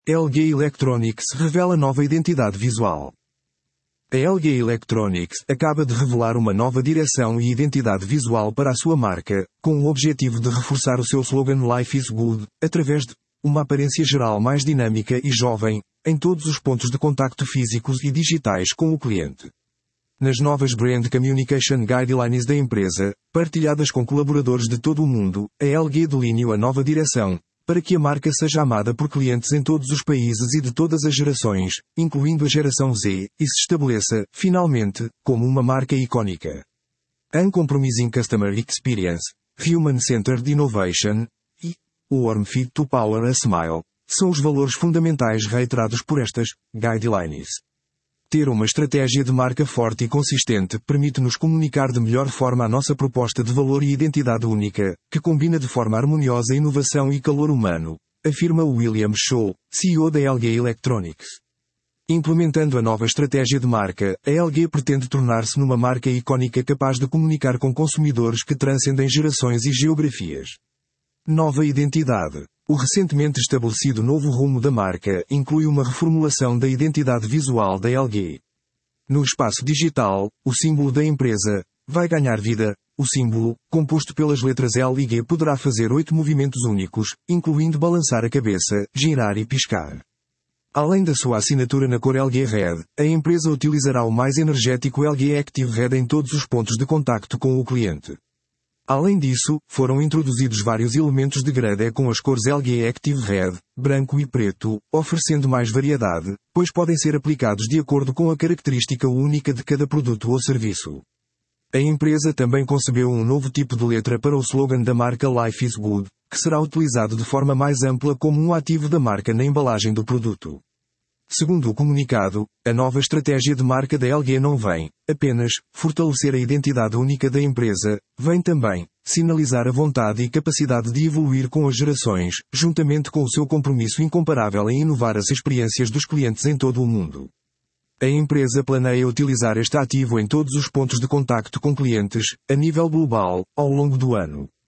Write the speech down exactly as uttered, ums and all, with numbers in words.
L G Electronics revela nova identidade visual. A L G Electronics acaba de revelar uma nova direção e identidade visual para a sua marca, com o objetivo de reforçar o seu slogan Life is Good, através de uma aparência geral mais dinâmica e jovem, em todos os pontos de contacto físicos e digitais com o cliente. Nas novas Brand Communication Guidelines da empresa, partilhadas com colaboradores de todo o mundo, a L G delineou a nova direção, para que a marca seja amada por clientes em todos os países e de todas as gerações, incluindo a geração Z, e se estabeleça, finalmente, como uma marca icónica. Uncompromising Customer Experience, Human-Centered Innovation e Warm Fit to Power a Smile são os valores fundamentais reiterados por estas guidelines. Ter uma estratégia de marca forte e consistente permite-nos comunicar de melhor forma a nossa proposta de valor e identidade única, que combina de forma harmoniosa inovação e calor humano, afirma William Shaw, C E O da L G Electronics. Implementando a nova estratégia de marca, a L G pretende tornar-se numa marca icónica capaz de comunicar com consumidores que transcendem gerações e geografias. Nova identidade. O recentemente estabelecido novo rumo da marca inclui uma reformulação da identidade visual da L G. No espaço digital, o símbolo da empresa vai ganhar vida. O símbolo, composto pelas letras L e G, poderá fazer oito movimentos únicos, incluindo balançar a cabeça, girar e piscar. Além da sua assinatura na cor L G Red, a empresa utilizará o mais energético L G Active Red em todos os pontos de contacto com o cliente. Além disso, foram introduzidos vários elementos de grade com as cores L G Active Red, branco e preto, oferecendo mais variedade, pois podem ser aplicados de acordo com a característica única de cada produto ou serviço. A empresa também concebeu um novo tipo de letra para o slogan da marca Life is Good, que será utilizado de forma mais ampla como um ativo da marca na embalagem do produto. Segundo o comunicado, a nova estratégia de marca da L G não vem apenas fortalecer a identidade única da empresa, vem também sinalizar a vontade e capacidade de evoluir com as gerações, juntamente com o seu compromisso incomparável em inovar as experiências dos clientes em todo o mundo. A empresa planeia utilizar este ativo em todos os pontos de contacto com clientes, a nível global, ao longo do ano.